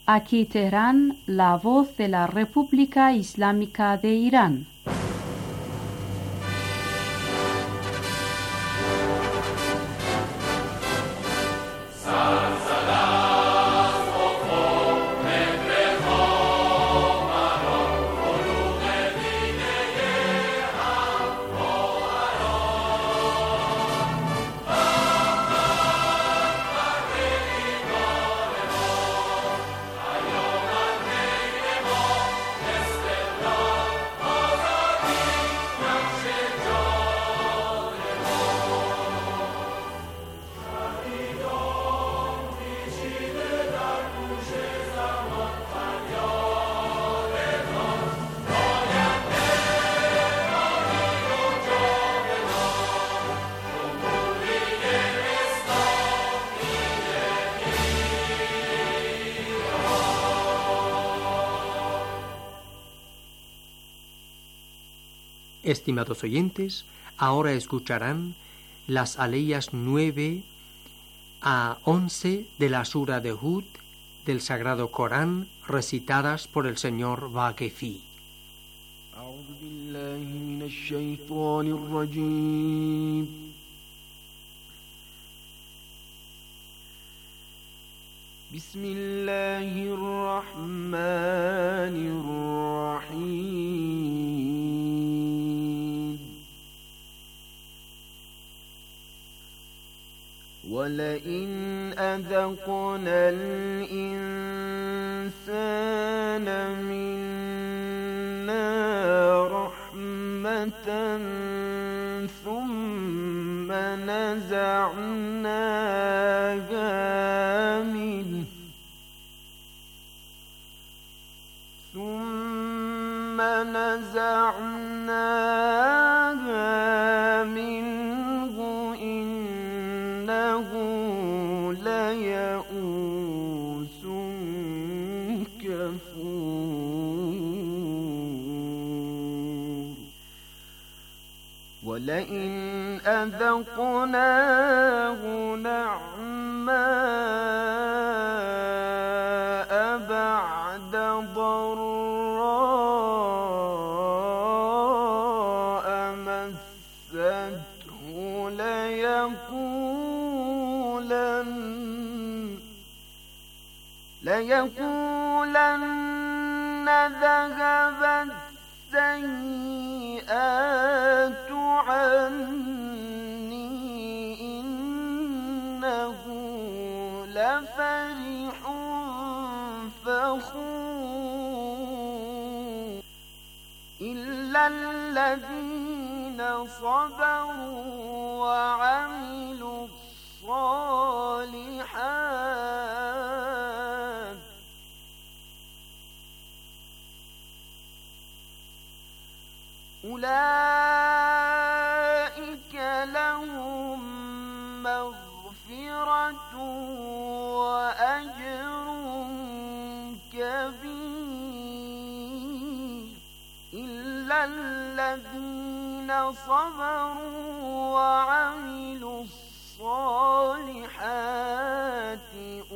Aquí Teherán, la voz de la República Islámica de Irán. Estimados oyentes, ahora escucharán las aleyas 9 a 11 de la Sura de Hud del Sagrado Corán, recitadas por el señor Vaquefi. أعوذ بالله من الشيطان الرجيم بسم الله الرحمن الرحيم ولئن أذقنا الإنسان منا رحمة ثم نزعناها منه إنه ليئوس كفور ولئن أذقناه نعماء بعد ضراء مسته ليقولن ذهبت السيئات عني إنه لفرح فخور إلا الذين صبروا وعملوا الصالحات أولئك لهم مغفرة وأجر كبير إلا الذين صبروا وعملوا الصالحات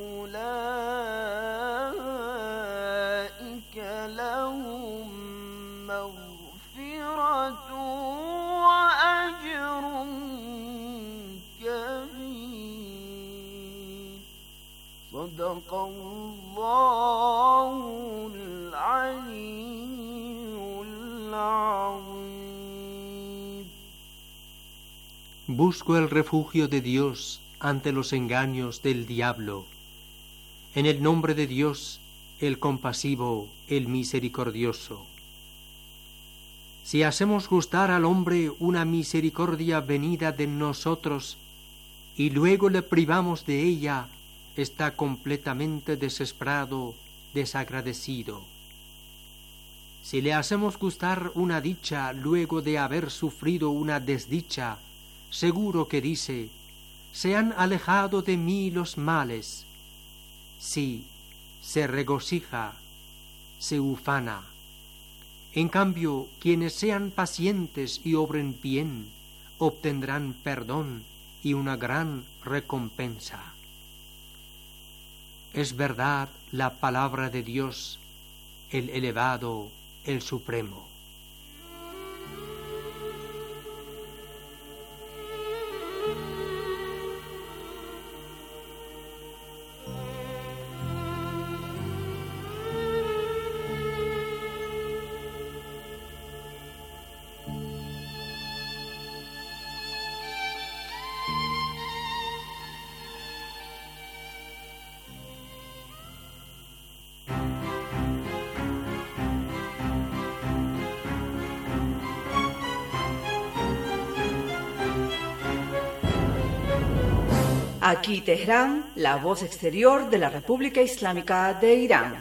أولئك لهم مغفرة وأجر كبير صدق الله العلي العظيم. Busco el refugio de Dios ante los engaños del diablo. En el nombre de Dios, el compasivo, el misericordioso. Si hacemos gustar al hombre una misericordia venida de nosotros y luego le privamos de ella, está completamente desesperado, desagradecido. Si le hacemos gustar una dicha luego de haber sufrido una desdicha, seguro que dice: se han alejado de mí los males. Sí, se regocija, se ufana. En cambio, quienes sean pacientes y obren bien, obtendrán perdón y una gran recompensa. es verdad la palabra de Dios, el elevado, el supremo. Aquí Teherán, la voz exterior de la República Islámica de Irán.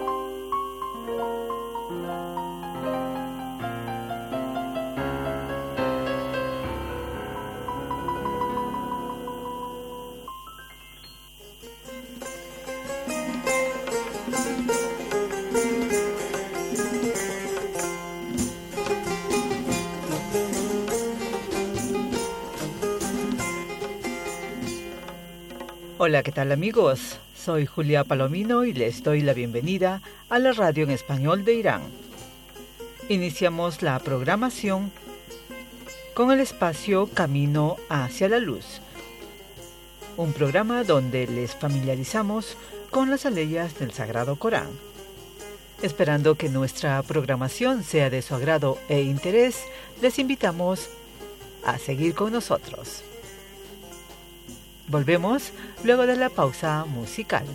Hola, ¿qué tal amigos? Soy Julia Palomino y les doy la bienvenida a la radio en español de Irán. Iniciamos la programación con el espacio Camino hacia la Luz, un programa donde les familiarizamos con las aleyas del Sagrado Corán. Esperando que nuestra programación sea de su agrado e interés, les invitamos a seguir con nosotros. Volvemos luego de la pausa musical.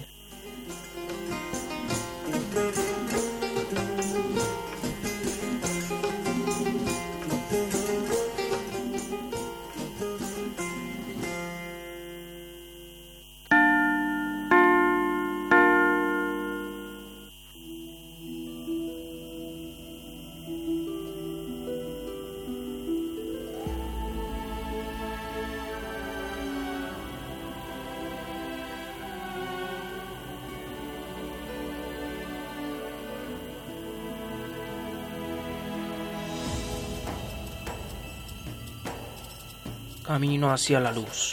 Camino hacia la luz.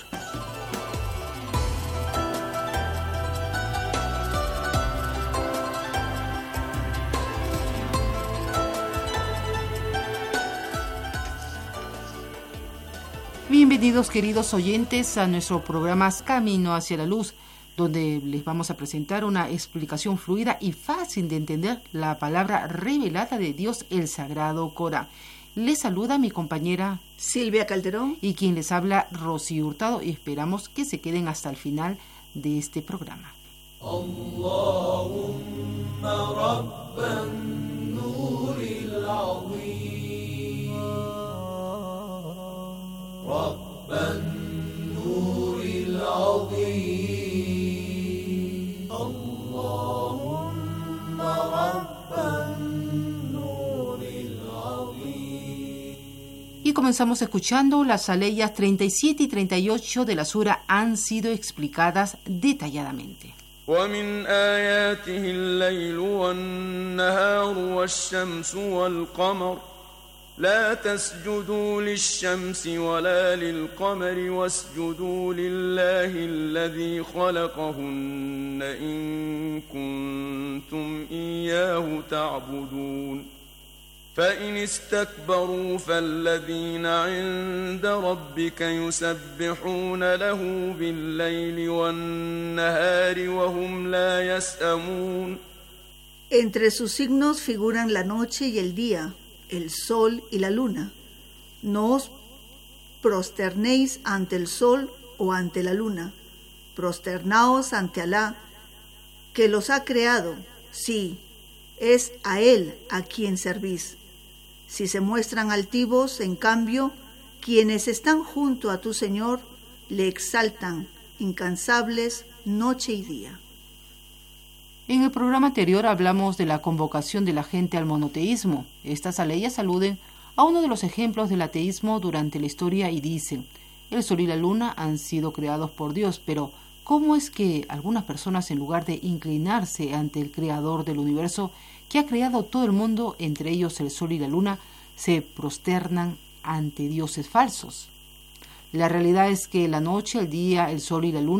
Bienvenidos queridos oyentes a nuestro programa Camino hacia la Luz, donde les vamos a presentar una explicación fluida y fácil de entender la palabra revelada de Dios, el Sagrado Corán. Les saluda mi compañera Silvia Calderón y quien les habla Rocío Hurtado, y esperamos que se queden hasta el final de este programa. Allahumma rabban nuril azim, rabban nuril azim, Allahumma rabban. Y comenzamos escuchando las aleyas 37 y 38 de la sura han sido explicadas detalladamente. ومن آياته الليل والنهار والشمس والقمر لا تسجدوا للشمس ولا للقمر واسجدوا لله الذي خلقهن إن كنتم إياه تعبدون فإن استكبروا فالذين عند ربك يسبحون له بالليل والنهار وهم لا يسأمون. Entre sus signos figuran la noche y el día, el sol y la luna. No os prosternéis ante el sol o ante la luna. Prosternaos ante Alá, que los ha creado. Sí, es a Él a quien servís. Si se muestran altivos, en cambio, quienes están junto a tu Señor le exaltan, incansables, noche y día. En el programa anterior hablamos de la convocación de la gente al monoteísmo. Estas aleyas aluden a uno de los ejemplos del ateísmo durante la historia y dicen: el sol y la luna han sido creados por Dios, pero ¿cómo es que algunas personas, en lugar de inclinarse ante el creador del universo, que ha creado todo el mundo, entre ellos el sol y la luna, se prosternan ante dioses falsos? La realidad es que la noche, el día, el sol y la luna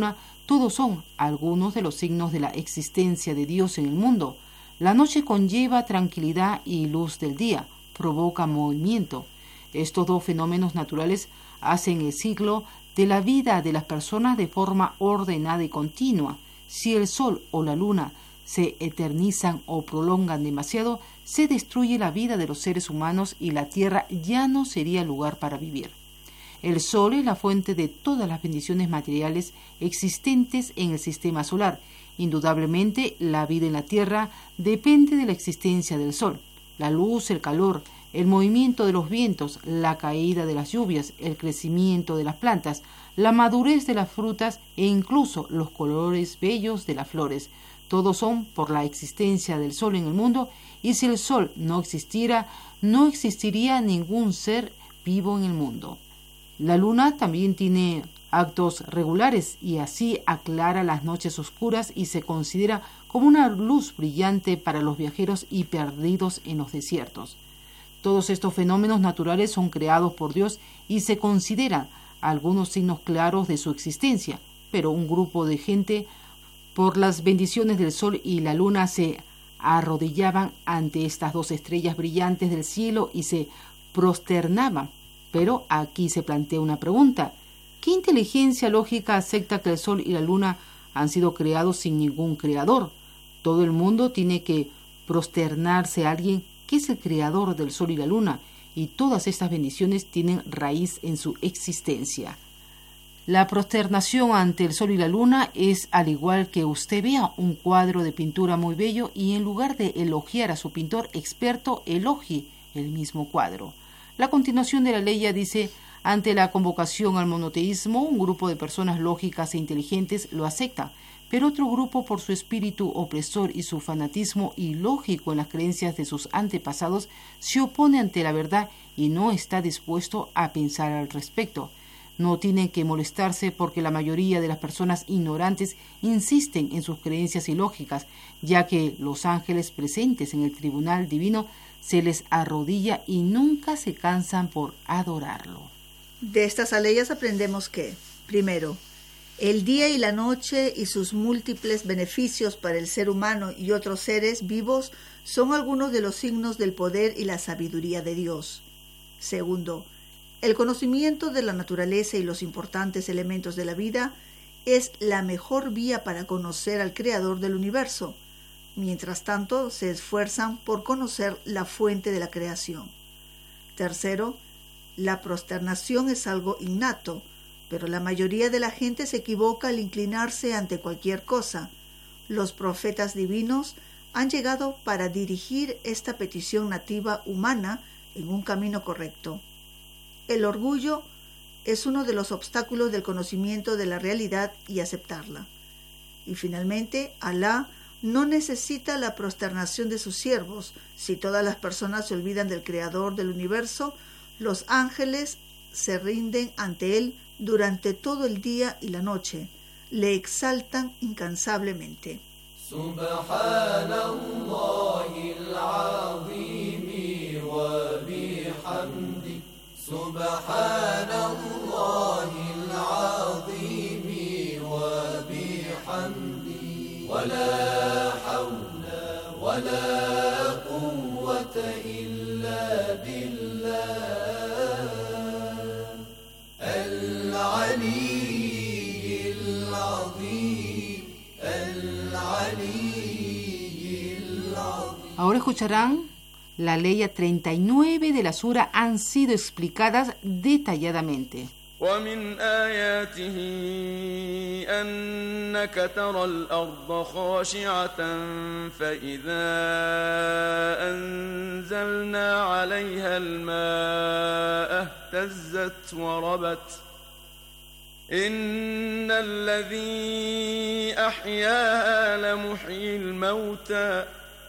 Todos son algunos de los signos de la existencia de Dios en el mundo. La noche conlleva tranquilidad y luz del día, provoca movimiento. Estos dos fenómenos naturales hacen el ciclo de la vida de las personas de forma ordenada y continua. Si el sol o la luna se eternizan o prolongan demasiado, se destruye la vida de los seres humanos y la tierra ya no sería lugar para vivir. El sol es la fuente de todas las bendiciones materiales existentes en el sistema solar. Indudablemente, la vida en la tierra depende de la existencia del sol. La luz, el calor, el movimiento de los vientos, la caída de las lluvias, el crecimiento de las plantas, la madurez de las frutas e incluso los colores bellos de las flores. Todos son por la existencia del sol en el mundo, y si el sol no existiera, no existiría ningún ser vivo en el mundo. La luna también tiene actos regulares y así aclara las noches oscuras y se considera como una luz brillante para los viajeros y perdidos en los desiertos. Todos estos fenómenos naturales son creados por Dios y se consideran algunos signos claros de su existencia, pero un grupo de gente, por las bendiciones del sol y la luna, se arrodillaban ante estas dos estrellas brillantes del cielo y se prosternaban. Pero aquí se plantea una pregunta. ¿Qué inteligencia lógica acepta que el sol y la luna han sido creados sin ningún creador? Todo el mundo tiene que prosternarse a alguien que es el creador del sol y la luna, y todas estas bendiciones tienen raíz en su existencia. La prosternación ante el sol y la luna es al igual que usted vea un cuadro de pintura muy bello y en lugar de elogiar a su pintor experto, elogie el mismo cuadro. La continuación de la ley dice: ante la convocación al monoteísmo, un grupo de personas lógicas e inteligentes lo acepta, pero otro grupo, por su espíritu opresor y su fanatismo ilógico en las creencias de sus antepasados, se opone ante la verdad y no está dispuesto a pensar al respecto. No tienen que molestarse porque la mayoría de las personas ignorantes insisten en sus creencias ilógicas, ya que los ángeles presentes en el tribunal divino se les arrodilla y nunca se cansan por adorarlo. De estas aleyas aprendemos que, primero, el día y la noche y sus múltiples beneficios para el ser humano y otros seres vivos son algunos de los signos del poder y la sabiduría de Dios. Segundo, el conocimiento de la naturaleza y los importantes elementos de la vida es la mejor vía para conocer al Creador del universo. Mientras tanto, se esfuerzan por conocer la fuente de la creación. Tercero, la prosternación es algo innato, pero la mayoría de la gente se equivoca al inclinarse ante cualquier cosa. Los profetas divinos han llegado para dirigir esta petición nativa humana en un camino correcto. El orgullo es uno de los obstáculos del conocimiento de la realidad y aceptarla. Y finalmente, Alá no necesita la prosternación de sus siervos. Si todas las personas se olvidan del Creador del universo, los ángeles se rinden ante Él durante todo el día y la noche. Le exaltan incansablemente. ولا حول ولا قوة إلا بالله العلي العظيم العلي العظيم. Ahora escucharán la ley 39 de la sura, han sido explicadas detalladamente. ومن آياته أنك ترى الأرض خاشعة فإذا أنزلنا عليها الماء اهتزت وربت إن الذي أحياها لمحيي الموتى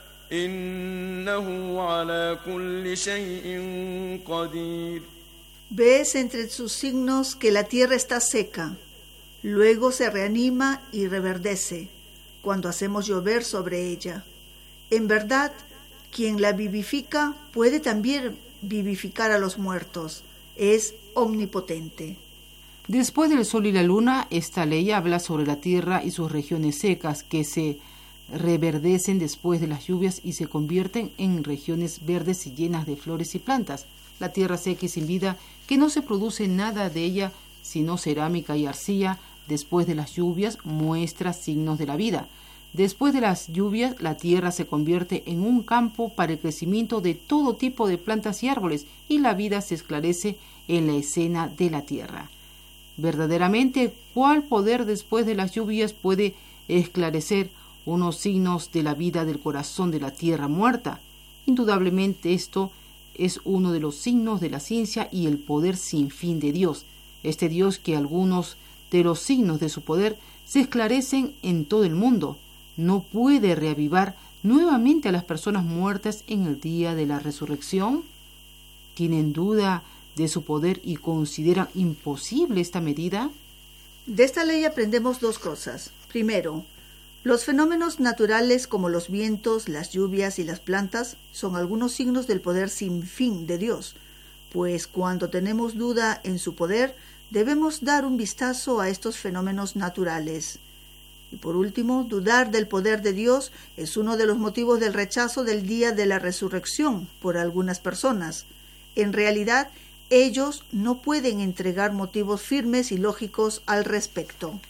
إنه على كل شيء قدير. Ves entre sus signos que la tierra está seca, luego se reanima y reverdece cuando hacemos llover sobre ella. En verdad, quien la vivifica puede también vivificar a los muertos, es omnipotente. Después del sol y la luna, esta ley habla sobre la tierra y sus regiones secas que se reverdecen después de las lluvias y se convierten en regiones verdes y llenas de flores y plantas. La tierra seca y sin vida, que no se produce nada de ella sino cerámica y arcilla, después de las lluvias muestra signos de la vida. Después de las lluvias, la tierra se convierte en un campo para el crecimiento de todo tipo de plantas y árboles, y la vida se esclarece en la escena de la tierra. Verdaderamente, ¿cuál poder después de las lluvias puede esclarecer unos signos de la vida del corazón de la tierra muerta? Indudablemente esto es uno de los signos de la ciencia y el poder sin fin de Dios. Este Dios que algunos de los signos de su poder se esclarecen en todo el mundo, no puede reavivar nuevamente a las personas muertas en el día de la resurrección. ¿Tienen duda de su poder y consideran imposible esta medida? De esta ley aprendemos dos cosas. Primero, los fenómenos naturales como los vientos, las lluvias y las plantas son algunos signos del poder sin fin de Dios, pues cuando tenemos duda en su poder, debemos dar un vistazo a estos fenómenos naturales. Y por último, dudar del poder de Dios es uno de los motivos del rechazo del día de la resurrección por algunas personas. En realidad, ellos no pueden entregar motivos firmes y lógicos al respecto.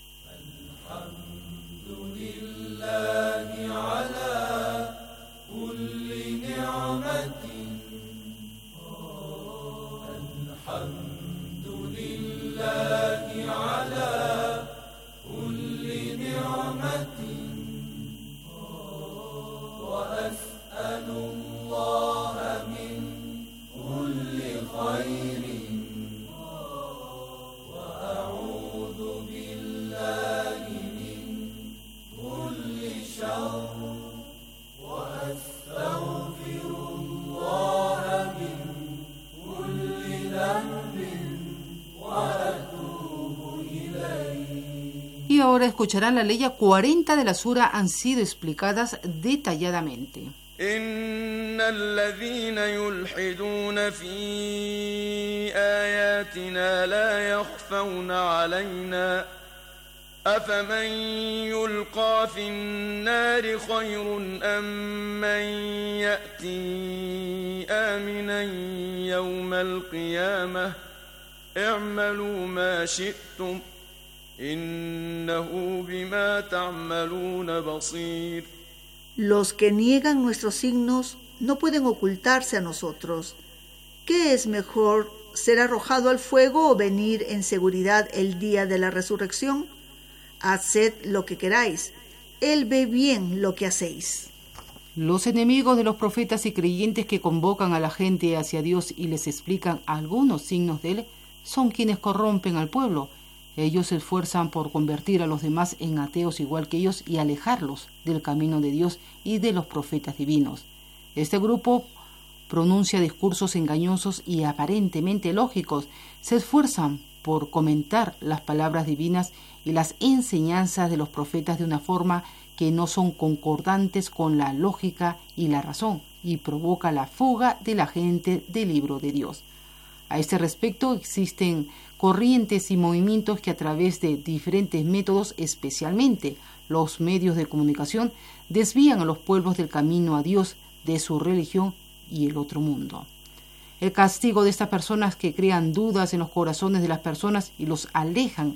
Y ahora escucharán la ley 40 de la sura, han sido explicadas detalladamente. إن الذين يلحدون في آياتنا لا يخفون علينا أفمن يلقى في النار خير أم من يأتي آمنا يوم القيامة اعملوا ما شئتم إنه بما تعملون بصير. Los que niegan nuestros signos no pueden ocultarse a nosotros. ¿Qué es mejor, ser arrojado al fuego o venir en seguridad el día de la resurrección? Haced lo que queráis. Él ve bien lo que hacéis. Los enemigos de los profetas y creyentes que convocan a la gente hacia Dios y les explican algunos signos de Él son quienes corrompen al pueblo. Ellos se esfuerzan por convertir a los demás en ateos igual que ellos y alejarlos del camino de Dios y de los profetas divinos. Este grupo pronuncia discursos engañosos y aparentemente lógicos. Se esfuerzan por comentar las palabras divinas y las enseñanzas de los profetas de una forma que no son concordantes con la lógica y la razón, y provoca la fuga de la gente del libro de Dios. A este respecto existen corrientes y movimientos que a través de diferentes métodos, especialmente los medios de comunicación, desvían a los pueblos del camino a Dios, de su religión y el otro mundo. El castigo de estas personas que crean dudas en los corazones de las personas y los alejan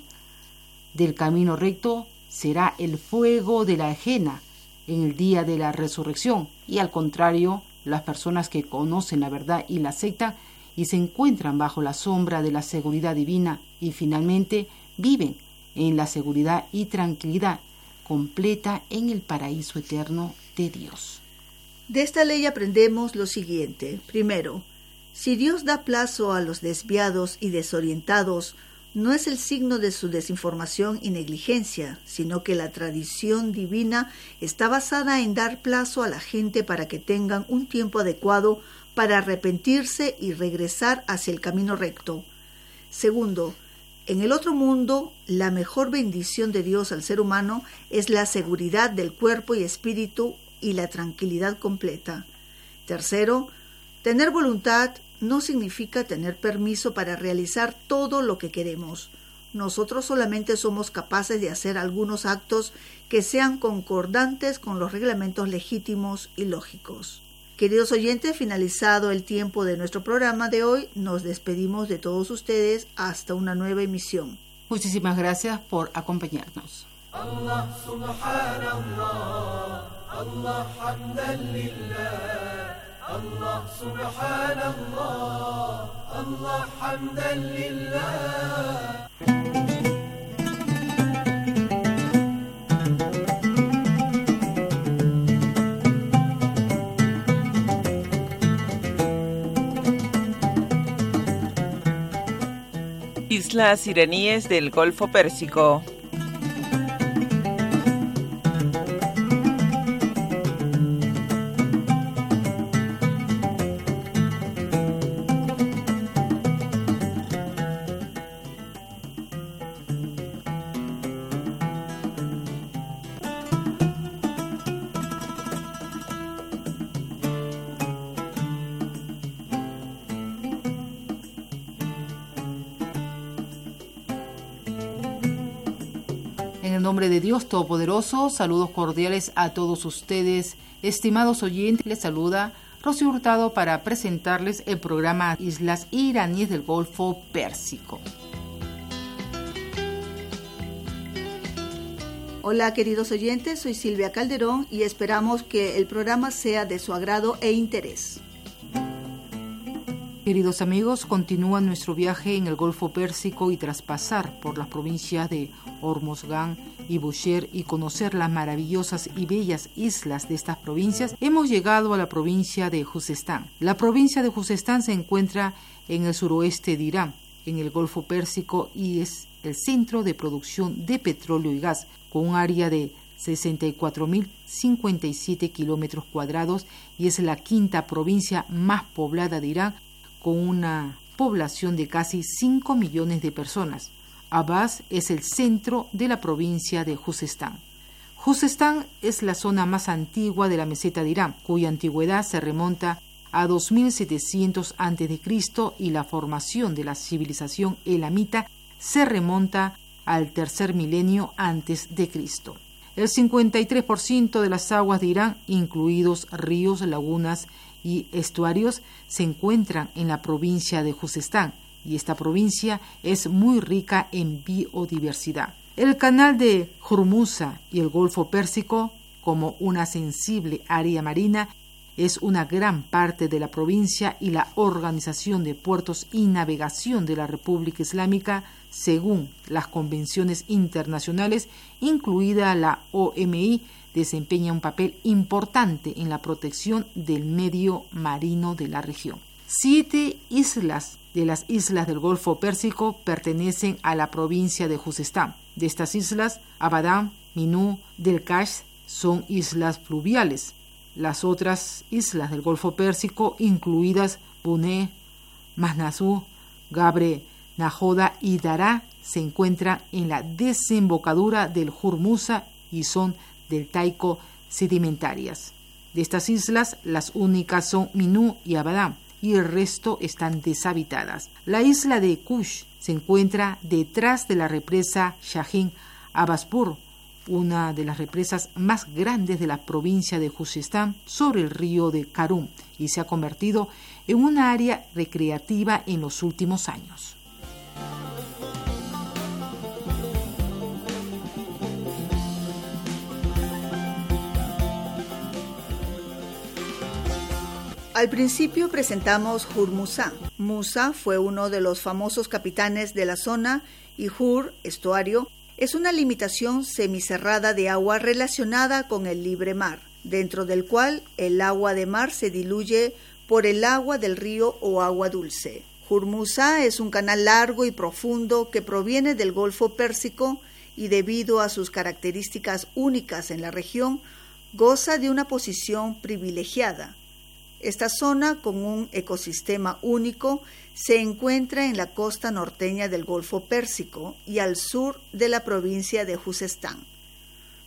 del camino recto será el fuego de la ajena en el día de la resurrección, y al contrario, las personas que conocen la verdad y la aceptan y se encuentran bajo la sombra de la seguridad divina y finalmente viven en la seguridad y tranquilidad completa en el paraíso eterno de Dios. De esta ley aprendemos lo siguiente. Primero, si Dios da plazo a los desviados y desorientados, no es el signo de su desinformación y negligencia, sino que la tradición divina está basada en dar plazo a la gente para que tengan un tiempo adecuado para arrepentirse y regresar hacia el camino recto. Segundo, en el otro mundo, la mejor bendición de Dios al ser humano es la seguridad del cuerpo y espíritu y la tranquilidad completa. Tercero, tener voluntad no significa tener permiso para realizar todo lo que queremos. Nosotros solamente somos capaces de hacer algunos actos que sean concordantes con los reglamentos legítimos y lógicos. Queridos oyentes, finalizado el tiempo de nuestro programa de hoy, nos despedimos de todos ustedes hasta una nueva emisión. Muchísimas gracias por acompañarnos. Allah subhanallah, Allah hamdan lillah, Allah subhanallah, Allah hamdan lillah. Islas iraníes del Golfo Pérsico. En el nombre de Dios Todopoderoso, saludos cordiales a todos ustedes. Estimados oyentes, les saluda Rocío Hurtado para presentarles el programa Islas iraníes del Golfo Pérsico. Hola queridos oyentes, soy Silvia Calderón y esperamos que el programa sea de su agrado e interés. Queridos amigos, continúa nuestro viaje en el Golfo Pérsico y tras pasar por las provincias de Hormozgan y Bushehr y conocer las maravillosas y bellas islas de estas provincias, hemos llegado a la provincia de Juzestán. La provincia de Juzestán se encuentra en el suroeste de Irán, en el Golfo Pérsico, y es el centro de producción de petróleo y gas, con un área de 64.057 kilómetros cuadrados y es la quinta provincia más poblada de Irán, con una población de casi 5 millones de personas. Abbas es el centro de la provincia de Juzestán. Juzestán es la zona más antigua de la meseta de Irán, cuya antigüedad se remonta a 2700 a.C. y la formación de la civilización elamita se remonta al tercer milenio antes de Cristo. El 53% de las aguas de Irán, incluidos ríos, lagunas y estuarios, se encuentran en la provincia de Juzestán, y esta provincia es muy rica en biodiversidad. El canal de Hormuz y el Golfo Pérsico, como una sensible área marina, es una gran parte de la provincia y la Organización de Puertos y Navegación de la República Islámica, según las convenciones internacionales, incluida la OMI, desempeña un papel importante en la protección del medio marino de la región. 7 islas de las islas del Golfo Pérsico pertenecen a la provincia de Juzestán. De estas islas, Abadan, Minú, Delkash son islas fluviales. Las otras islas del Golfo Pérsico, incluidas Buné, Masnazú, Gabre, Najoda y Dará, se encuentran en la desembocadura del Hormuz y son deltaico sedimentarias. De estas islas, las únicas son Minú y Abadan, y el resto están deshabitadas. La isla de Kush se encuentra detrás de la represa Shahin Abbaspur, una de las represas más grandes de la provincia de Juzestán sobre el río de Karun, y se ha convertido en una área recreativa en los últimos años. Al principio presentamos Hurmuza. Musa fue uno de los famosos capitanes de la zona y Hur, estuario, es una limitación semicerrada de agua relacionada con el libre mar, dentro del cual el agua de mar se diluye por el agua del río o agua dulce. Hurmuza es un canal largo y profundo que proviene del Golfo Pérsico y debido a sus características únicas en la región, goza de una posición privilegiada. Esta zona, con un ecosistema único, se encuentra en la costa norteña del Golfo Pérsico y al sur de la provincia de Juzestán.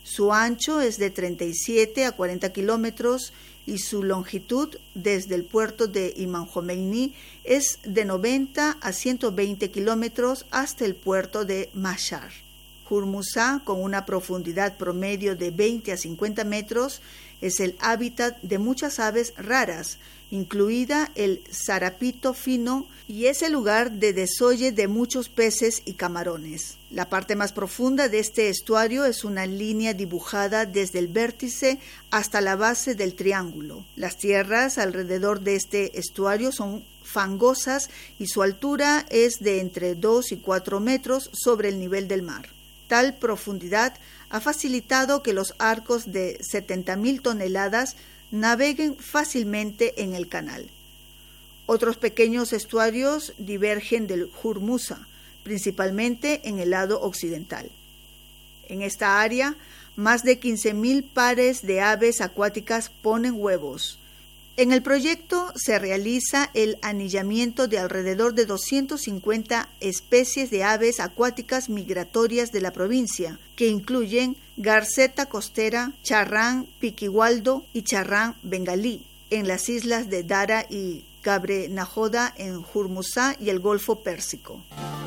Su ancho es de 37 a 40 kilómetros y su longitud desde el puerto de Imam Jomeini es de 90 a 120 kilómetros hasta el puerto de Mashhad. Hormuzá, con una profundidad promedio de 20 a 50 metros, es el hábitat de muchas aves raras, incluida el zarapito fino, y es el lugar de desolle de muchos peces y camarones. La parte más profunda de este estuario es una línea dibujada desde el vértice hasta la base del triángulo. Las tierras alrededor de este estuario son fangosas y su altura es de entre 2 y 4 metros sobre el nivel del mar. Tal profundidad ha facilitado que los arcos de 70.000 toneladas naveguen fácilmente en el canal. Otros pequeños estuarios divergen del Hormuzá, principalmente en el lado occidental. En esta área, más de 15.000 pares de aves acuáticas ponen huevos. En el proyecto se realiza el anillamiento de alrededor de 250 especies de aves acuáticas migratorias de la provincia, que incluyen garceta costera, charrán piquihualdo y charrán bengalí, en las islas de Dara y Gabre Najoda en Hormuzá y el Golfo Pérsico.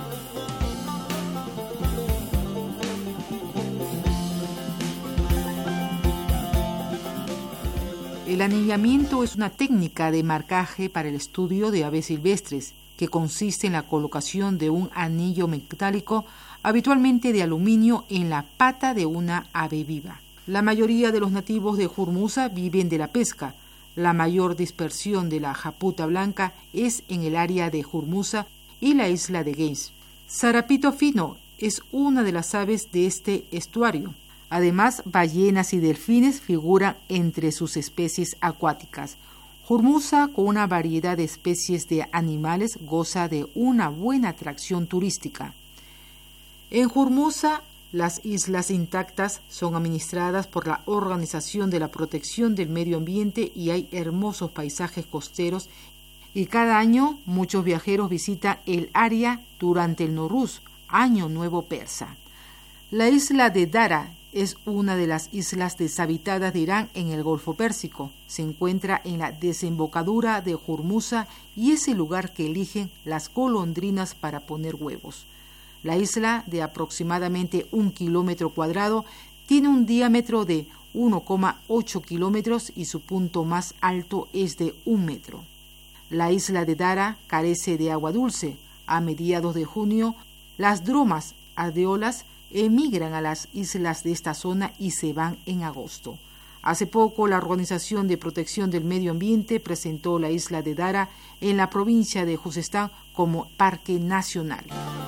El anillamiento es una técnica de marcaje para el estudio de aves silvestres que consiste en la colocación de un anillo metálico, habitualmente de aluminio, en la pata de una ave viva. La mayoría de los nativos de Hormuzá viven de la pesca. La mayor dispersión de la japuta blanca es en el área de Hormuzá y la isla de Gueins. Zarapito fino es una de las aves de este estuario. Además, ballenas y delfines figuran entre sus especies acuáticas. Hormuzá, con una variedad de especies de animales, goza de una buena atracción turística. En Hormuzá, las islas intactas son administradas por la Organización de la Protección del Medio Ambiente y hay hermosos paisajes costeros y cada año muchos viajeros visitan el área durante el Nowruz, Año Nuevo Persa. La isla de Dara es una de las islas deshabitadas de Irán en el Golfo Pérsico. Se encuentra en la desembocadura de Hormuzá y es el lugar que eligen las golondrinas para poner huevos. La isla, de aproximadamente 1 kilómetro cuadrado, tiene un diámetro de 1,8 kilómetros y su punto más alto es de 1 metro. La isla de Dara carece de agua dulce. A mediados de junio, las dromas ardeolas emigran a las islas de esta zona y se van en agosto. Hace poco, la Organización de Protección del Medio Ambiente presentó la isla de Dara en la provincia de Juzestán como Parque Nacional.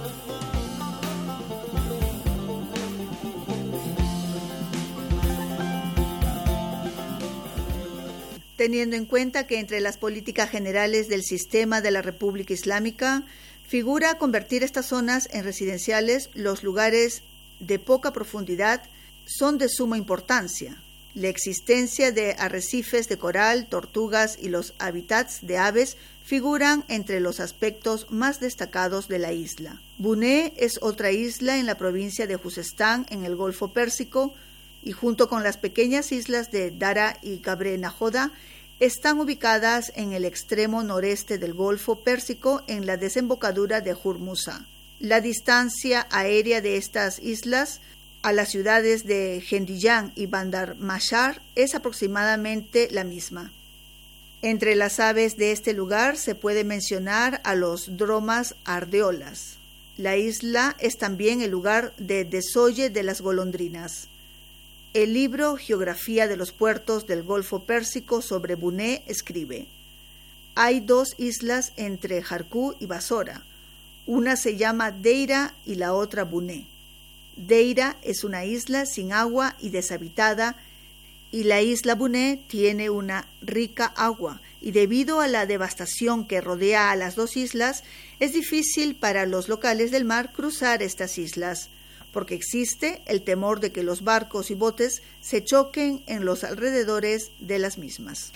Teniendo en cuenta que entre las políticas generales del sistema de la República Islámica figura convertir estas zonas en residenciales, los lugares de poca profundidad son de suma importancia. La existencia de arrecifes de coral, tortugas y los hábitats de aves figuran entre los aspectos más destacados de la isla. Buné es otra isla en la provincia de Juzestán, en el Golfo Pérsico, y junto con las pequeñas islas de Dara y Gabre Najoda, están ubicadas en el extremo noreste del Golfo Pérsico, en la desembocadura de Hormuzá. La distancia aérea de estas islas a las ciudades de Gendillán y Bandar Mashhad es aproximadamente la misma. Entre las aves de este lugar se puede mencionar a los dromas ardeolas. La isla es también el lugar de desolle de las golondrinas. El libro Geografía de los puertos del Golfo Pérsico sobre Buné escribe: hay 2 islas entre Jarkú y Basora. Una se llama Deira y la otra Buné. Deira es una isla sin agua y deshabitada, y la isla Buné tiene una rica agua, y debido a la devastación que rodea a las 2 islas, es difícil para los locales del mar cruzar estas islas, porque existe el temor de que los barcos y botes se choquen en los alrededores de las mismas.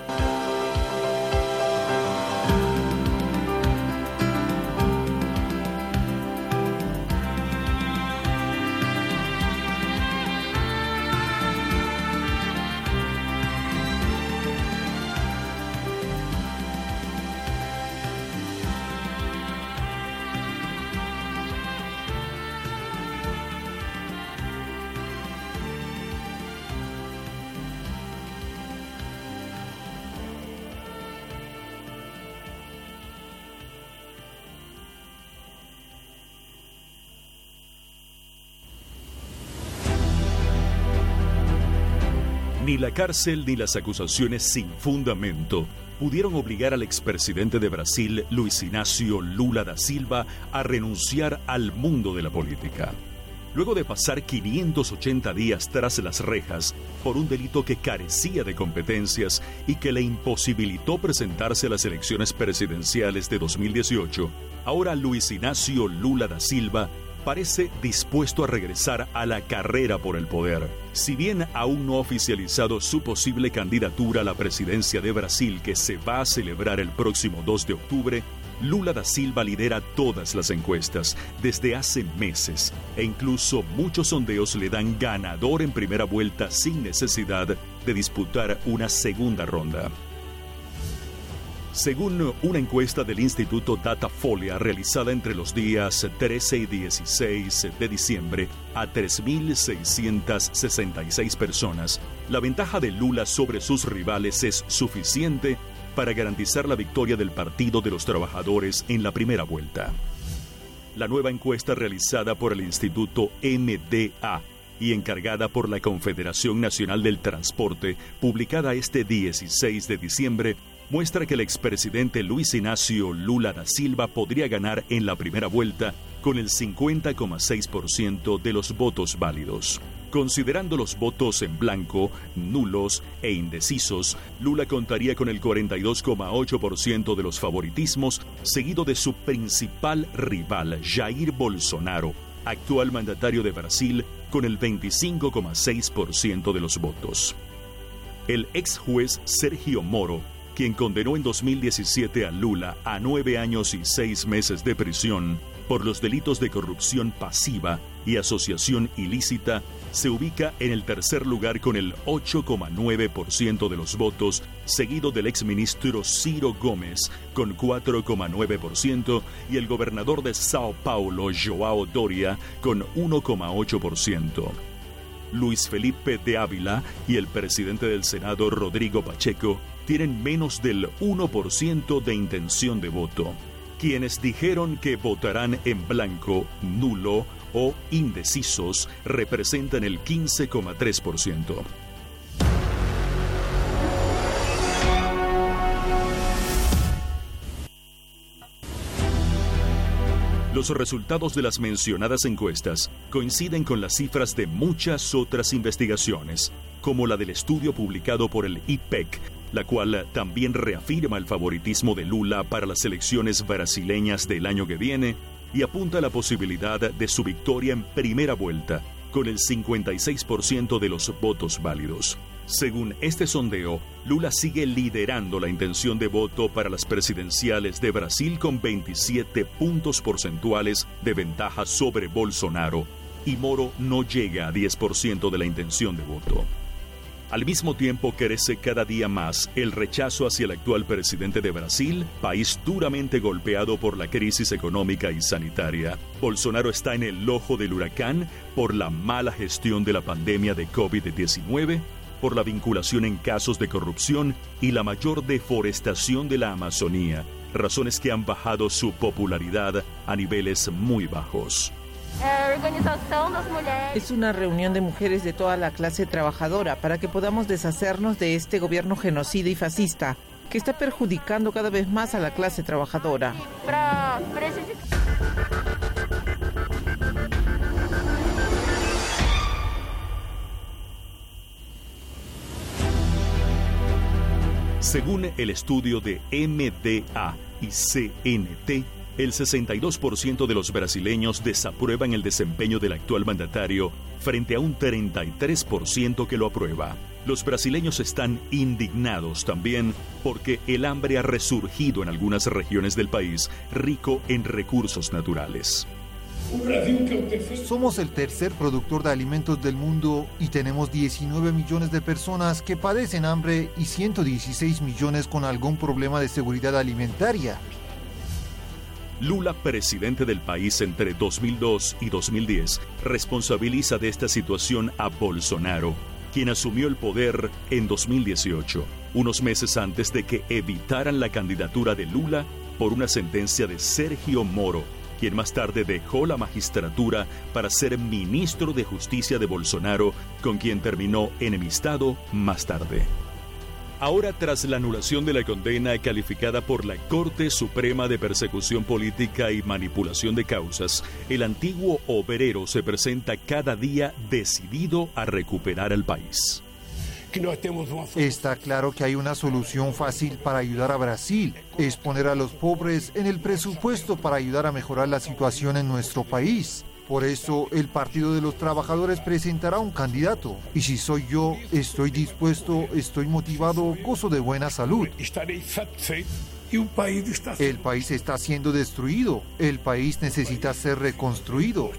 Ni la cárcel ni las acusaciones sin fundamento pudieron obligar al expresidente de Brasil, Luiz Inácio Lula da Silva, a renunciar al mundo de la política. Luego de pasar 580 días tras las rejas por un delito que carecía de competencias y que le imposibilitó presentarse a las elecciones presidenciales de 2018, ahora Luiz Inácio Lula da Silva parece dispuesto a regresar a la carrera por el poder. Si bien aún no ha oficializado su posible candidatura a la presidencia de Brasil, que se va a celebrar el próximo 2 de octubre, Lula da Silva lidera todas las encuestas desde hace meses e incluso muchos sondeos le dan ganador en primera vuelta sin necesidad de disputar una segunda ronda. Según una encuesta del Instituto Datafolia realizada entre los días 13 y 16 de diciembre a 3.666 personas, la ventaja de Lula sobre sus rivales es suficiente para garantizar la victoria del Partido de los Trabajadores en la primera vuelta. La nueva encuesta realizada por el Instituto MDA y encargada por la Confederación Nacional del Transporte, publicada este 16 de diciembre, muestra que el expresidente Luiz Inácio Lula da Silva podría ganar en la primera vuelta con el 50,6% de los votos válidos. Considerando los votos en blanco, nulos e indecisos, Lula contaría con el 42,8% de los favoritismos, seguido de su principal rival, Jair Bolsonaro, actual mandatario de Brasil, con el 25,6% de los votos. El ex juez Sergio Moro, quien condenó en 2017 a Lula a 9 años y 6 meses de prisión por los delitos de corrupción pasiva y asociación ilícita, se ubica en el tercer lugar con el 8,9% de los votos, seguido del exministro Ciro Gomes con 4,9% y el gobernador de Sao Paulo, João Doria, con 1,8%. Luis Felipe de Ávila y el presidente del Senado, Rodrigo Pacheco, tienen menos del 1% de intención de voto. Quienes dijeron que votarán en blanco, nulo o indecisos representan el 15,3%. Los resultados de las mencionadas encuestas coinciden con las cifras de muchas otras investigaciones, como la del estudio publicado por el IPEC, la cual también reafirma el favoritismo de Lula para las elecciones brasileñas del año que viene y apunta a la posibilidad de su victoria en primera vuelta, con el 56% de los votos válidos. Según este sondeo, Lula sigue liderando la intención de voto para las presidenciales de Brasil con 27 puntos porcentuales de ventaja sobre Bolsonaro, y Moro no llega a 10% de la intención de voto. Al mismo tiempo crece cada día más el rechazo hacia el actual presidente de Brasil, país duramente golpeado por la crisis económica y sanitaria. Bolsonaro está en el ojo del huracán por la mala gestión de la pandemia de COVID-19, por la vinculación en casos de corrupción y la mayor deforestación de la Amazonía, razones que han bajado su popularidad a niveles muy bajos. Es una reunión de mujeres de toda la clase trabajadora para que podamos deshacernos de este gobierno genocida y fascista que está perjudicando cada vez más a la clase trabajadora. Según el estudio de MDA y CNT, el 62% de los brasileños desaprueban el desempeño del actual mandatario frente a un 33% que lo aprueba. Los brasileños están indignados también porque el hambre ha resurgido en algunas regiones del país rico en recursos naturales. Somos el tercer productor de alimentos del mundo y tenemos 19 millones de personas que padecen hambre y 116 millones con algún problema de seguridad alimentaria. Lula, presidente del país entre 2002 y 2010, responsabiliza de esta situación a Bolsonaro, quien asumió el poder en 2018, unos meses antes de que evitaran la candidatura de Lula por una sentencia de Sergio Moro, quien más tarde dejó la magistratura para ser ministro de Justicia de Bolsonaro, con quien terminó enemistado más tarde. Ahora, tras la anulación de la condena calificada por la Corte Suprema de persecución política y manipulación de causas, el antiguo obrero se presenta cada día decidido a recuperar el país. Está claro que hay una solución fácil para ayudar a Brasil, es poner a los pobres en el presupuesto para ayudar a mejorar la situación en nuestro país. Por eso, el Partido de los Trabajadores presentará un candidato. Y si soy yo, estoy dispuesto, estoy motivado, gozo de buena salud. El país está siendo destruido. El país necesita ser reconstruido.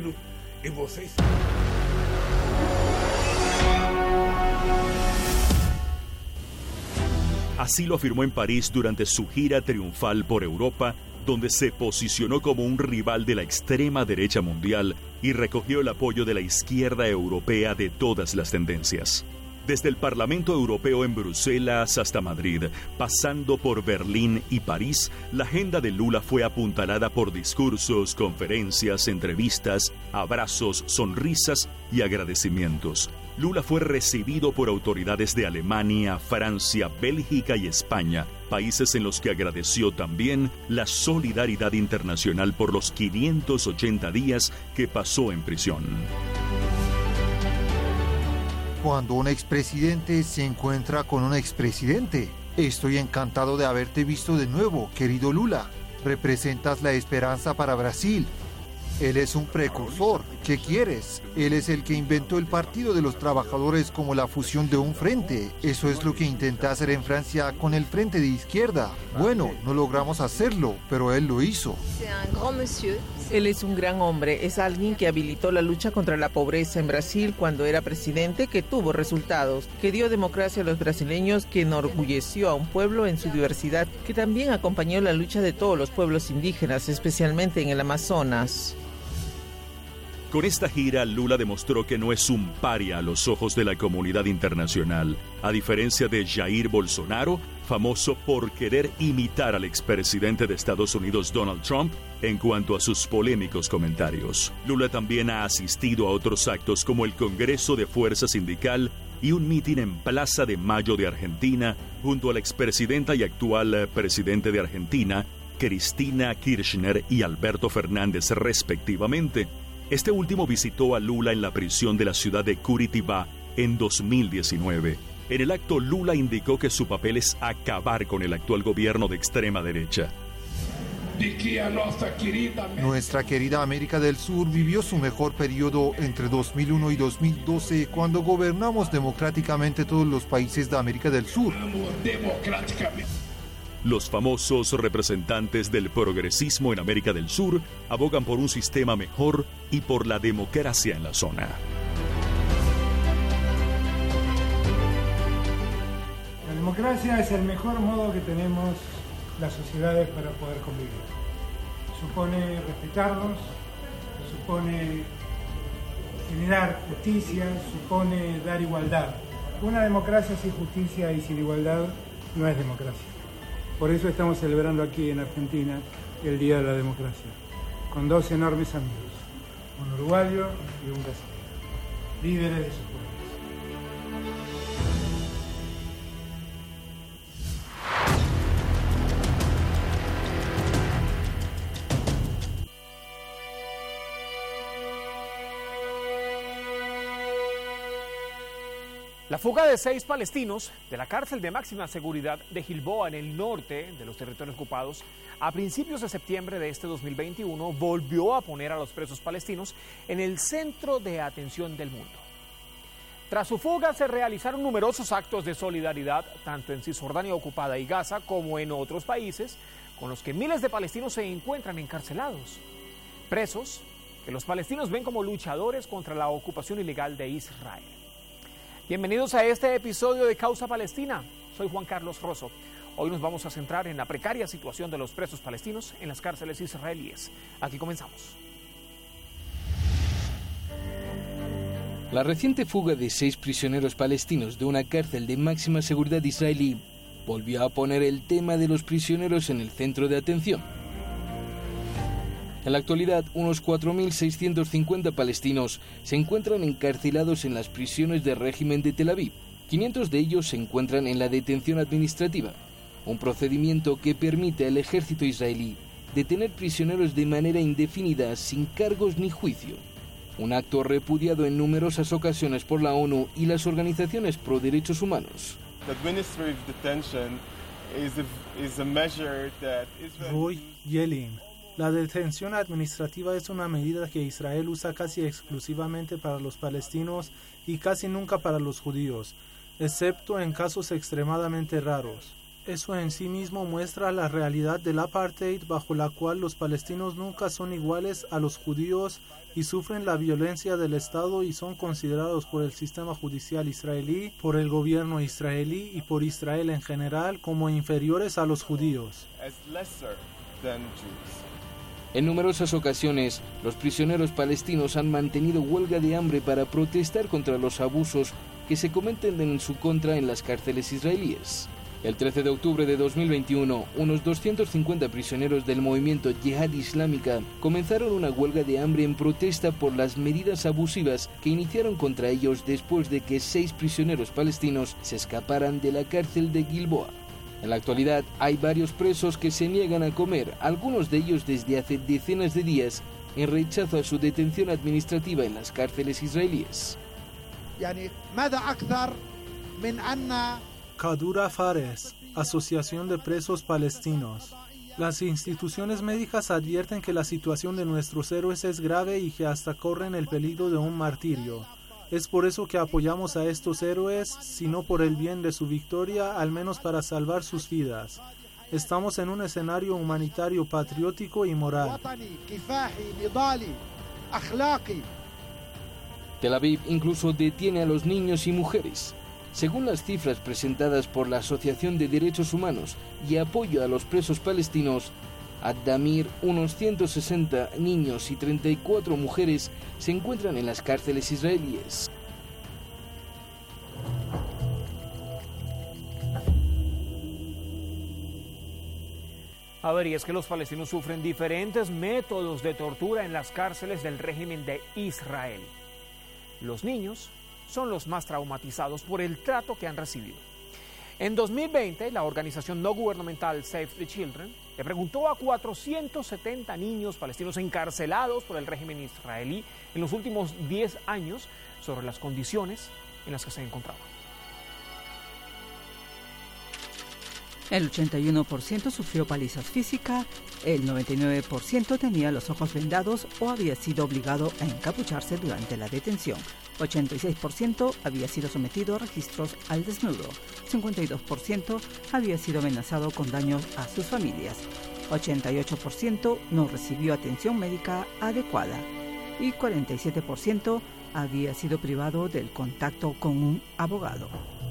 Así lo afirmó en París durante su gira triunfal por Europa, donde se posicionó como un rival de la extrema derecha mundial y recogió el apoyo de la izquierda europea de todas las tendencias. Desde el Parlamento Europeo en Bruselas hasta Madrid, pasando por Berlín y París, la agenda de Lula fue apuntalada por discursos, conferencias, entrevistas, abrazos, sonrisas y agradecimientos. Lula fue recibido por autoridades de Alemania, Francia, Bélgica y España, países en los que agradeció también la solidaridad internacional por los 580 días que pasó en prisión. Cuando un expresidente se encuentra con un expresidente. Estoy encantado de haberte visto de nuevo, querido Lula. Representas la esperanza para Brasil. Él es un precursor. ¿Qué quieres? Él es el que inventó el Partido de los Trabajadores como la fusión de un frente. Eso es lo que intenté hacer en Francia con el Frente de Izquierda. Bueno, no logramos hacerlo, pero él lo hizo. Él es un gran hombre, es alguien que habilitó la lucha contra la pobreza en Brasil cuando era presidente, que tuvo resultados, que dio democracia a los brasileños, que enorgulleció a un pueblo en su diversidad, que también acompañó la lucha de todos los pueblos indígenas, especialmente en el Amazonas. Con esta gira, Lula demostró que no es un paria a los ojos de la comunidad internacional, a diferencia de Jair Bolsonaro, famoso por querer imitar al expresidente de Estados Unidos Donald Trump en cuanto a sus polémicos comentarios. Lula también ha asistido a otros actos como el Congreso de Fuerza Sindical y un mitin en Plaza de Mayo de Argentina junto a la expresidenta y actual presidente de Argentina, Cristina Kirchner y Alberto Fernández respectivamente. Este último visitó a Lula en la prisión de la ciudad de Curitiba en 2019. En el acto, Lula indicó que su papel es acabar con el actual gobierno de extrema derecha. Nuestra querida América del Sur vivió su mejor periodo entre 2001 y 2012, cuando gobernamos democráticamente todos los países de América del Sur. Los famosos representantes del progresismo en América del Sur abogan por un sistema mejor y por la democracia en la zona. La democracia es el mejor modo que tenemos las sociedades para poder convivir. Supone respetarnos, supone generar justicia, supone dar igualdad. Una democracia sin justicia y sin igualdad no es democracia. Por eso estamos celebrando aquí en Argentina el Día de la Democracia, con dos enormes amigos, un uruguayo y un brasileño, líderes de sus pueblos. La fuga de 6 palestinos de la cárcel de máxima seguridad de Gilboa en el norte de los territorios ocupados a principios de septiembre de este 2021 volvió a poner a los presos palestinos en el centro de atención del mundo. Tras su fuga se realizaron numerosos actos de solidaridad tanto en Cisjordania ocupada y Gaza como en otros países con los que miles de palestinos se encuentran encarcelados. Presos que los palestinos ven como luchadores contra la ocupación ilegal de Israel. Bienvenidos a este episodio de Causa Palestina. Soy Juan Carlos Rosso. Hoy nos vamos a centrar en la precaria situación de los presos palestinos en las cárceles israelíes. Aquí comenzamos. La reciente fuga de 6 prisioneros palestinos de una cárcel de máxima seguridad israelí volvió a poner el tema de los prisioneros en el centro de atención. En la actualidad, unos 4.650 palestinos se encuentran encarcelados en las prisiones del régimen de Tel Aviv. 500 de ellos se encuentran en la detención administrativa, un procedimiento que permite al ejército israelí detener prisioneros de manera indefinida sin cargos ni juicio. Un acto repudiado en numerosas ocasiones por la ONU y las organizaciones pro derechos humanos. Roy Yelin. La detención administrativa es una medida que Israel usa casi exclusivamente para los palestinos y casi nunca para los judíos, excepto en casos extremadamente raros. Eso en sí mismo muestra la realidad del apartheid, bajo la cual los palestinos nunca son iguales a los judíos y sufren la violencia del Estado y son considerados por el sistema judicial israelí, por el gobierno israelí y por Israel en general como inferiores a los judíos. En numerosas ocasiones, los prisioneros palestinos han mantenido huelga de hambre para protestar contra los abusos que se cometen en su contra en las cárceles israelíes. El 13 de octubre de 2021, unos 250 prisioneros del movimiento Yihad Islámica comenzaron una huelga de hambre en protesta por las medidas abusivas que iniciaron contra ellos después de que 6 prisioneros palestinos se escaparan de la cárcel de Gilboa. En la actualidad hay varios presos que se niegan a comer, algunos de ellos desde hace decenas de días, en rechazo a su detención administrativa en las cárceles israelíes. Kadura Fares, Asociación de Presos Palestinos. Las instituciones médicas advierten que la situación de nuestros héroes es grave y que hasta corren el peligro de un martirio. Es por eso que apoyamos a estos héroes, si no por el bien de su victoria, al menos para salvar sus vidas. Estamos en un escenario humanitario, patriótico y moral. Tel Aviv incluso detiene a los niños y mujeres. Según las cifras presentadas por la Asociación de Derechos Humanos y Apoyo a los Presos Palestinos, Ad-Damir, unos 160 niños y 34 mujeres se encuentran en las cárceles israelíes. A ver, y es que los palestinos sufren diferentes métodos de tortura en las cárceles del régimen de Israel. Los niños son los más traumatizados por el trato que han recibido. En 2020, la organización no gubernamental Save the Children le preguntó a 470 niños palestinos encarcelados por el régimen israelí en los últimos 10 años sobre las condiciones en las que se encontraban. El 81% sufrió palizas físicas, el 99% tenía los ojos vendados o había sido obligado a encapucharse durante la detención. 86% había sido sometido a registros al desnudo. 52% había sido amenazado con daños a sus familias. 88% no recibió atención médica adecuada. Y 47% había sido privado del contacto con un abogado.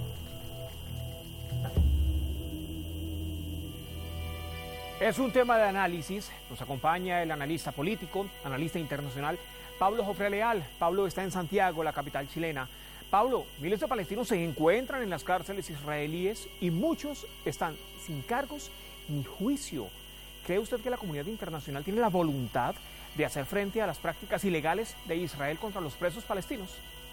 Es un tema de análisis. Nos acompaña el analista político, analista internacional, Pablo Jofre Leal. Pablo está en Santiago, la capital chilena. Pablo, miles de palestinos se encuentran en las cárceles israelíes y muchos están sin cargos ni juicio. ¿Cree usted que la comunidad internacional tiene la voluntad de hacer frente a las prácticas ilegales de Israel contra los presos palestinos?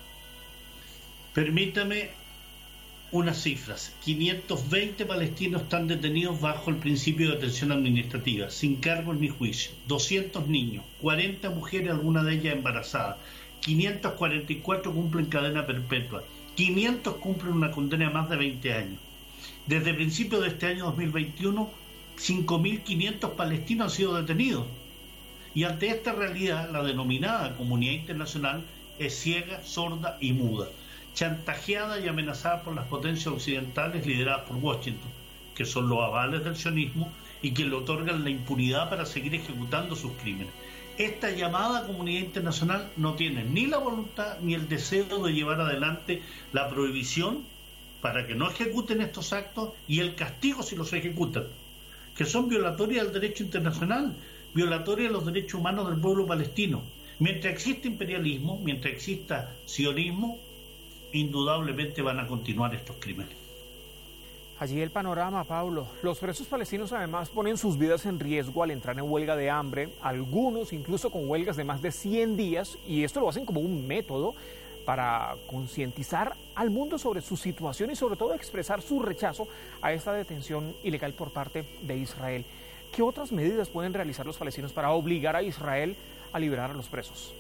Permítame unas cifras. 520 palestinos están detenidos bajo el principio de detención administrativa, sin cargos ni juicio. 200 niños, 40 mujeres, alguna de ellas embarazadas. 544 cumplen cadena perpetua. 500 cumplen una condena de más de 20 años. Desde principios de este año 2021, 5.500 palestinos han sido detenidos. Y ante esta realidad, la denominada comunidad internacional es ciega, sorda y muda, chantajeada y amenazada por las potencias occidentales lideradas por Washington, que son los avales del sionismo y que le otorgan la impunidad para seguir ejecutando sus crímenes. Esta llamada comunidad internacional no tiene ni la voluntad ni el deseo de llevar adelante la prohibición para que no ejecuten estos actos y el castigo si los ejecutan, que son violatorias del derecho internacional, violatorias de los derechos humanos del pueblo palestino. Mientras exista imperialismo, mientras exista sionismo, indudablemente van a continuar estos crímenes. Allí el panorama, Pablo. Los presos palestinos además ponen sus vidas en riesgo al entrar en huelga de hambre, algunos incluso con huelgas de más de 100 días, y esto lo hacen como un método para concientizar al mundo sobre su situación y sobre todo expresar su rechazo a esta detención ilegal por parte de Israel. ¿Qué otras medidas pueden realizar los palestinos para obligar a Israel a liberar a los presos?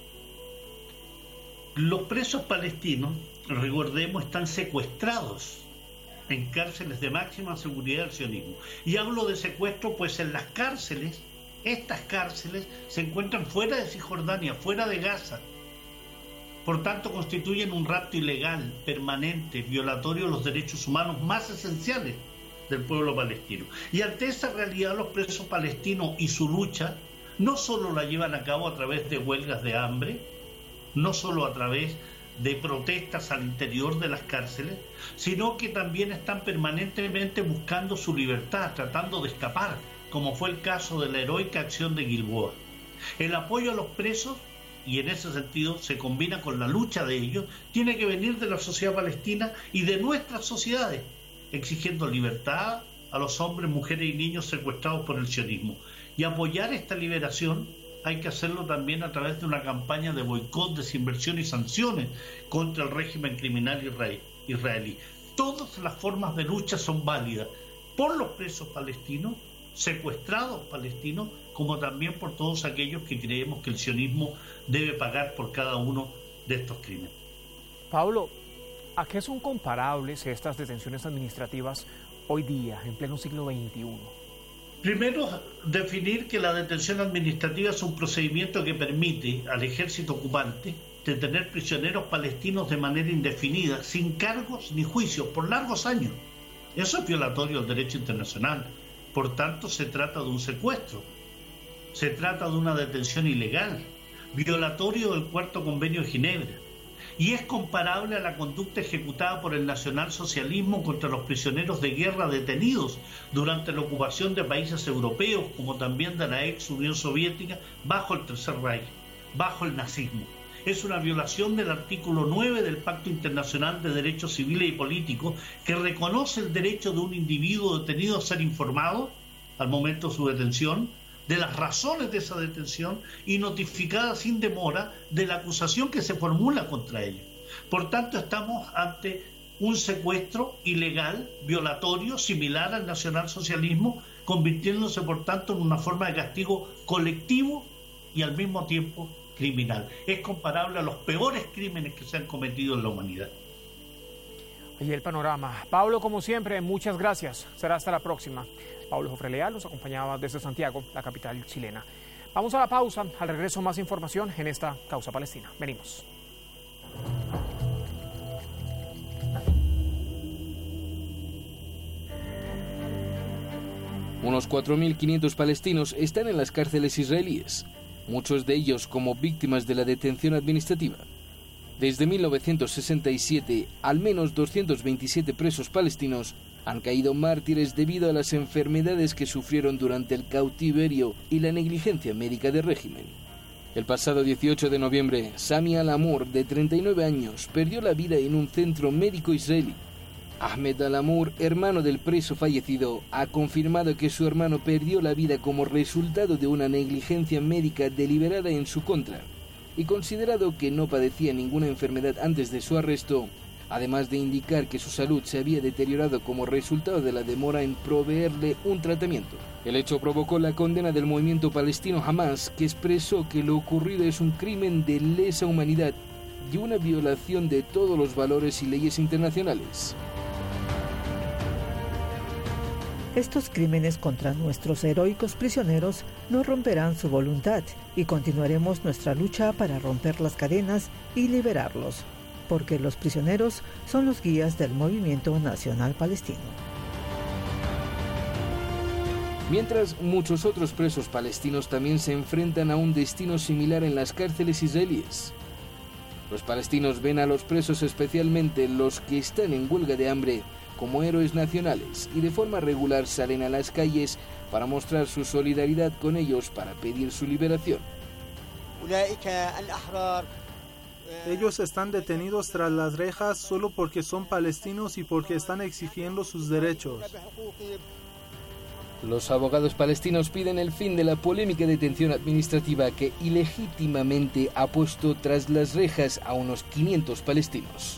Los presos palestinos, recordemos, están secuestrados en cárceles de máxima seguridad del sionismo. Y hablo de secuestro, pues en las cárceles, estas cárceles se encuentran fuera de Cisjordania, fuera de Gaza. Por tanto, constituyen un rapto ilegal, permanente, violatorio de los derechos humanos más esenciales del pueblo palestino. Y ante esa realidad, los presos palestinos y su lucha no solo la llevan a cabo a través de huelgas de hambre, no solo a través de protestas al interior de las cárceles, sino que también están permanentemente buscando su libertad, tratando de escapar, como fue el caso de la heroica acción de Gilboa. El apoyo a los presos, y en ese sentido se combina con la lucha de ellos, tiene que venir de la sociedad palestina y de nuestras sociedades, exigiendo libertad a los hombres, mujeres y niños secuestrados por el sionismo. Y apoyar esta liberación hay que hacerlo también a través de una campaña de boicot, desinversión y sanciones contra el régimen criminal israelí. Todas las formas de lucha son válidas por los presos palestinos, secuestrados palestinos, como también por todos aquellos que creemos que el sionismo debe pagar por cada uno de estos crímenes. Pablo, ¿a qué son comparables estas detenciones administrativas hoy día, en pleno siglo XXI? Primero, definir que la detención administrativa es un procedimiento que permite al ejército ocupante detener prisioneros palestinos de manera indefinida, sin cargos ni juicios, por largos años. Eso es violatorio del derecho internacional. Por tanto, se trata de un secuestro. Se trata de una detención ilegal, violatorio del Cuarto Convenio de Ginebra. Y es comparable a la conducta ejecutada por el nacionalsocialismo contra los prisioneros de guerra detenidos durante la ocupación de países europeos, como también de la ex Unión Soviética, bajo el Tercer Reich, bajo el nazismo. Es una violación del artículo 9 del Pacto Internacional de Derechos Civiles y Políticos, que reconoce el derecho de un individuo detenido a ser informado, al momento de su detención, de las razones de esa detención y notificada sin demora de la acusación que se formula contra ellos. Por tanto, estamos ante un secuestro ilegal, violatorio, similar al nacionalsocialismo, convirtiéndose, por tanto, en una forma de castigo colectivo y al mismo tiempo criminal. Es comparable a los peores crímenes que se han cometido en la humanidad. Y el panorama. Pablo, como siempre, muchas gracias. Será hasta la próxima. Pablo Jofre Leal nos acompañaba desde Santiago, la capital chilena. Vamos a la pausa. Al regreso, más información en esta causa palestina. Venimos. Unos 4.500 palestinos están en las cárceles israelíes, muchos de ellos como víctimas de la detención administrativa. Desde 1967, al menos 227 presos palestinos han caído mártires debido a las enfermedades que sufrieron durante el cautiverio y la negligencia médica del régimen. El pasado 18 de noviembre, Sami Al-Amur, de 39 años, perdió la vida en un centro médico israelí. Ahmed Al-Amur, hermano del preso fallecido, ha confirmado que su hermano perdió la vida como resultado de una negligencia médica deliberada en su contra, y considerado que no padecía ninguna enfermedad antes de su arresto, además de indicar que su salud se había deteriorado como resultado de la demora en proveerle un tratamiento. El hecho provocó la condena del movimiento palestino Hamas, que expresó que lo ocurrido es un crimen de lesa humanidad y una violación de todos los valores y leyes internacionales. Estos crímenes contra nuestros heroicos prisioneros no romperán su voluntad y continuaremos nuestra lucha para romper las cadenas y liberarlos, porque los prisioneros son los guías del movimiento nacional palestino. Mientras, muchos otros presos palestinos también se enfrentan a un destino similar en las cárceles israelíes. Los palestinos ven a los presos, especialmente los que están en huelga de hambre, como héroes nacionales y de forma regular salen a las calles para mostrar su solidaridad con ellos para pedir su liberación. Ellos están detenidos tras las rejas solo porque son palestinos y porque están exigiendo sus derechos. Los abogados palestinos piden el fin de la polémica detención administrativa que ilegítimamente ha puesto tras las rejas a unos 500 palestinos.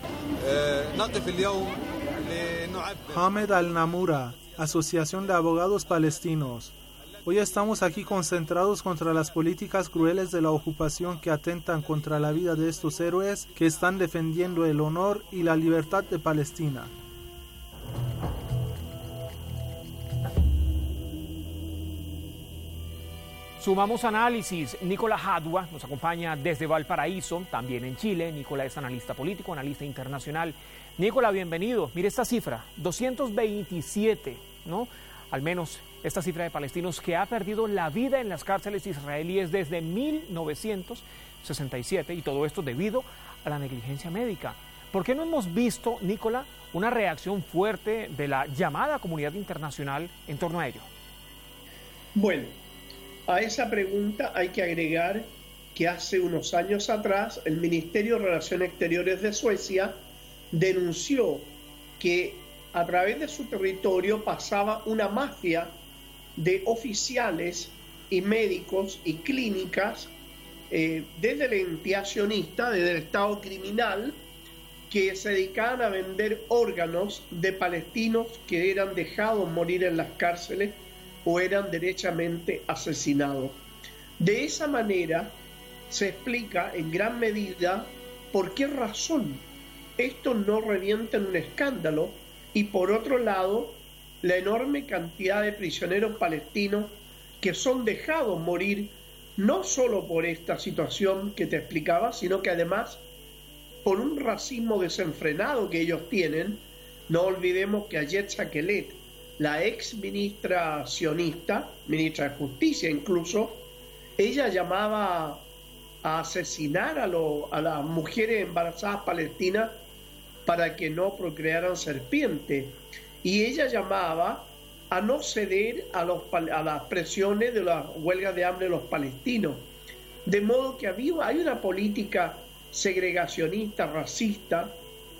Hamed Al-Namura, Asociación de Abogados Palestinos. Hoy estamos aquí concentrados contra las políticas crueles de la ocupación que atentan contra la vida de estos héroes que están defendiendo el honor y la libertad de Palestina. Sumamos análisis. Nicola Hadwa nos acompaña desde Valparaíso, también en Chile. Nicola es analista político, analista internacional. Nicola, bienvenido. Mire esta cifra, 227, ¿no? Al menos esta cifra de palestinos que ha perdido la vida en las cárceles israelíes desde 1967, y todo esto debido a la negligencia médica. ¿Por qué no hemos visto, Nicola, una reacción fuerte de la llamada comunidad internacional en torno a ello? Bueno, a esa pregunta hay que agregar que hace unos años atrás el Ministerio de Relaciones Exteriores de Suecia denunció que a través de su territorio pasaba una mafia de oficiales y médicos y clínicas desde la entidad sionista, desde el Estado criminal, que se dedicaban a vender órganos de palestinos que eran dejados morir en las cárceles o eran derechamente asesinados. De esa manera se explica en gran medida por qué razón esto no revienta en un escándalo, y por otro lado la enorme cantidad de prisioneros palestinos que son dejados morir no solo por esta situación que te explicaba, sino que además por un racismo desenfrenado que ellos tienen. No olvidemos que Ayet Shakelet, la ex ministra sionista, ministra de Justicia incluso, ella llamaba a asesinar a las mujeres embarazadas palestinas para que no procrearan serpientes, y ella llamaba a no ceder a las presiones de las huelgas de hambre de los palestinos. De modo que hay una política segregacionista, racista,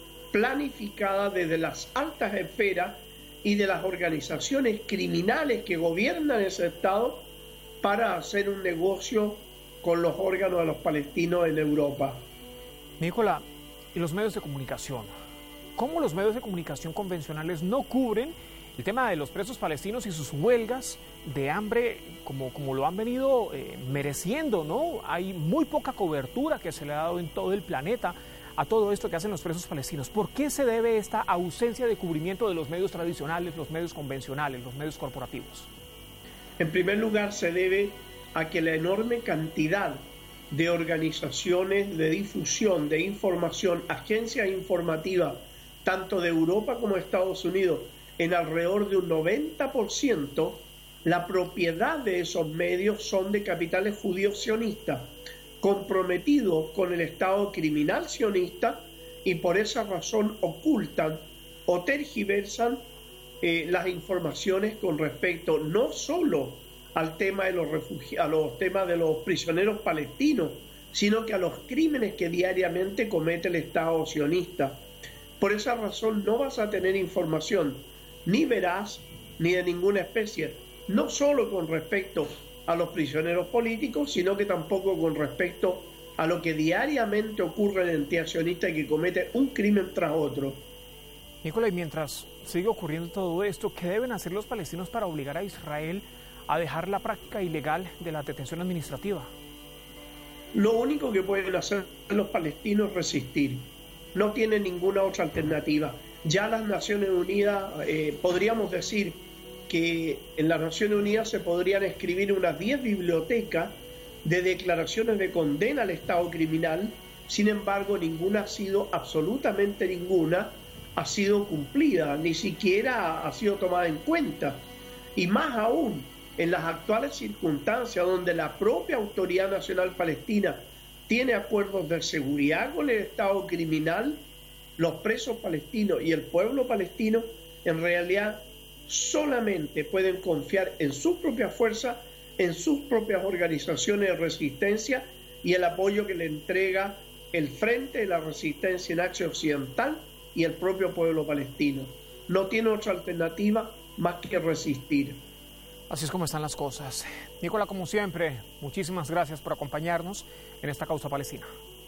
planificada desde las altas esferas y de las organizaciones criminales que gobiernan ese Estado para hacer un negocio con los órganos de los palestinos en Europa. Nicola, ¿y los medios de comunicación? ¿Cómo los medios de comunicación convencionales no cubren el tema de los presos palestinos y sus huelgas de hambre como lo han venido mereciendo, ¿no? Hay muy poca cobertura que se le ha dado en todo el planeta a todo esto que hacen los presos palestinos. ¿Por qué se debe esta ausencia de cubrimiento de los medios tradicionales, los medios convencionales, los medios corporativos? En primer lugar, se debe a que la enorme cantidad de organizaciones de difusión, de información, agencias informativas, tanto de Europa como de Estados Unidos, en alrededor de un 90%, la propiedad de esos medios son de capitales judíos sionistas, comprometidos con el Estado criminal sionista, y por esa razón ocultan o tergiversan las informaciones con respecto no solo al tema de los refugiados, a los temas de los prisioneros palestinos, sino que a los crímenes que diariamente comete el Estado sionista. Por esa razón no vas a tener información ni veraz ni de ninguna especie, no solo con respecto a los prisioneros políticos, sino que tampoco con respecto a lo que diariamente ocurre en la entidad sionista y que comete un crimen tras otro. Nicola, y mientras sigue ocurriendo todo esto, ¿qué deben hacer los palestinos para obligar a Israel a dejar la práctica ilegal de la detención administrativa? Lo único que pueden hacer los palestinos es resistir. No tienen ninguna otra alternativa. Ya las Naciones Unidas, podríamos decir que en las Naciones Unidas se podrían escribir unas 10 bibliotecas de declaraciones de condena al Estado criminal. Sin embargo, ninguna ha sido, absolutamente ninguna, ha sido cumplida, ni siquiera ha sido tomada en cuenta. Y más aún, en las actuales circunstancias donde la propia Autoridad Nacional Palestina tiene acuerdos de seguridad con el Estado criminal, los presos palestinos y el pueblo palestino en realidad solamente pueden confiar en sus propias fuerzas, en sus propias organizaciones de resistencia y el apoyo que le entrega el Frente de la Resistencia en Acción Occidental y el propio pueblo palestino. No tiene otra alternativa más que resistir. Así es como están las cosas. Nicolás, como siempre, muchísimas gracias por acompañarnos en esta causa palestina.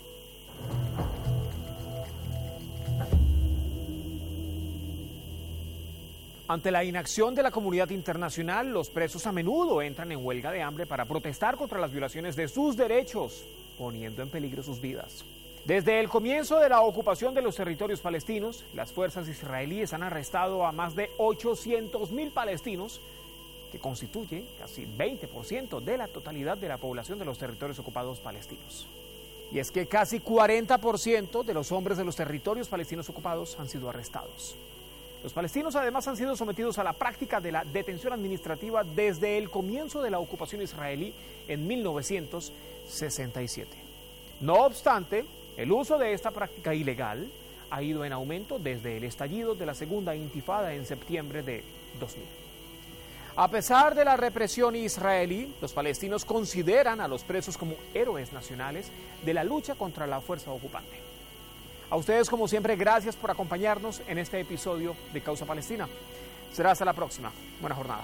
Ante la inacción de la comunidad internacional, los presos a menudo entran en huelga de hambre para protestar contra las violaciones de sus derechos, poniendo en peligro sus vidas. Desde el comienzo de la ocupación de los territorios palestinos, las fuerzas israelíes han arrestado a más de 800.000 palestinos, que constituye casi 20% de la totalidad de la población de los territorios ocupados palestinos. Y es que casi 40% de los hombres de los territorios palestinos ocupados han sido arrestados. Los palestinos además han sido sometidos a la práctica de la detención administrativa desde el comienzo de la ocupación israelí en 1967. No obstante, el uso de esta práctica ilegal ha ido en aumento desde el estallido de la segunda intifada en septiembre de 2000. A pesar de la represión israelí, los palestinos consideran a los presos como héroes nacionales de la lucha contra la fuerza ocupante. A ustedes, como siempre, gracias por acompañarnos en este episodio de Causa Palestina. Será hasta la próxima. Buena jornada.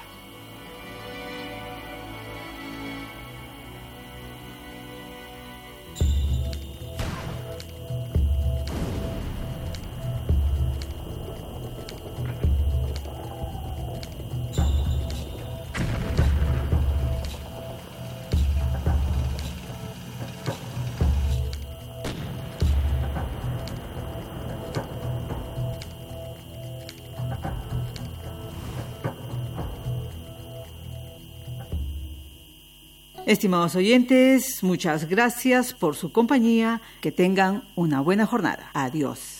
Estimados oyentes, muchas gracias por su compañía. Que tengan una buena jornada. Adiós.